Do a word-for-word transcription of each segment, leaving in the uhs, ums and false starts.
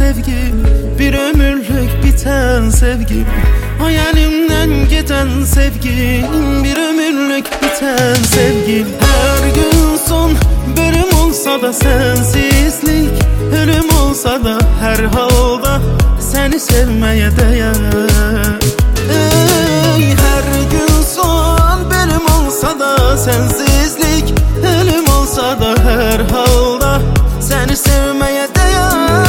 sevgim, bir ömürlük biten sevgim, hayalimden giden sevgim, bir ömürlük biten sevgim. Her gün son bölüm olsa da sensizlik, ölüm olsa da her halda seni sevmeye değer. Ey, her gün son bölüm olsa da sensizlik, ölüm olsa da her halda seni sevmeye değer.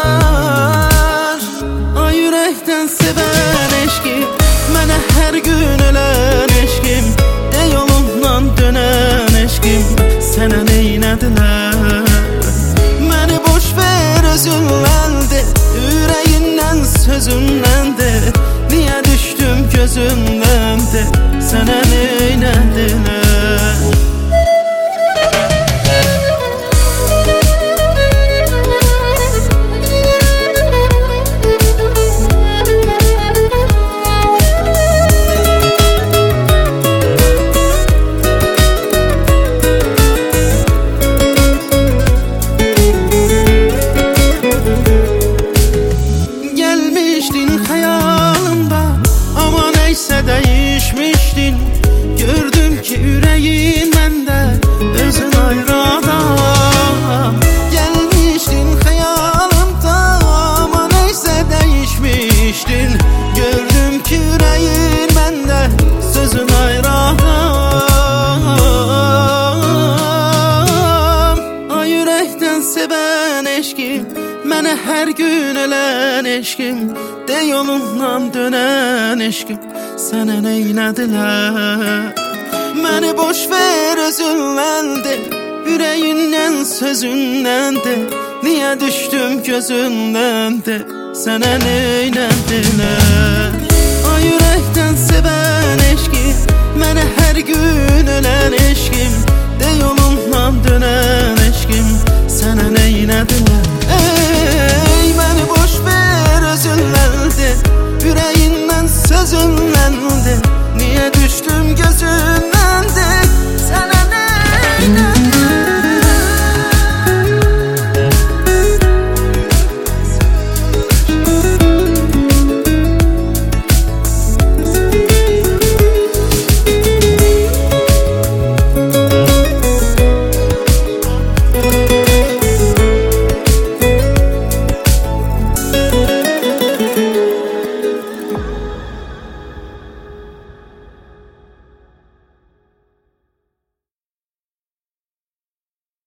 Ay yürekten seven eşkim, mənə her gün ölen eşkim, ey yolundan dönen eşkim, sənə neynədilər? Məni boş ver özünləndi, ürəyindən sözümləndi, niyə düşdüm gözündəndi, sənə neynədilər? Değişmiştin, gördüm ki yüreğin məndə özün ayrı adam. Gelmiştin hayalımda ama neyse değişmiştin, gördüm ki yüreğin məndə sözün ayrı adam. Ay yürekten seven eşkim, mənə her gün ölen eşkim, de yolundan dönen eşkim, sənə neynədilər? Məni boş ver özünləndi, ürəyindən sözünləndi, niyə düşdüm gözündəndi, sənə neynədilər? Ay ürəkdən sevən eşkim, mənə hər gün ölən eşkim, de yolundan dönən eşkim, sənə neynədilər? Ey, məni boş ver özünləndi, ürəyindən sözünləndi, niyə düşdüm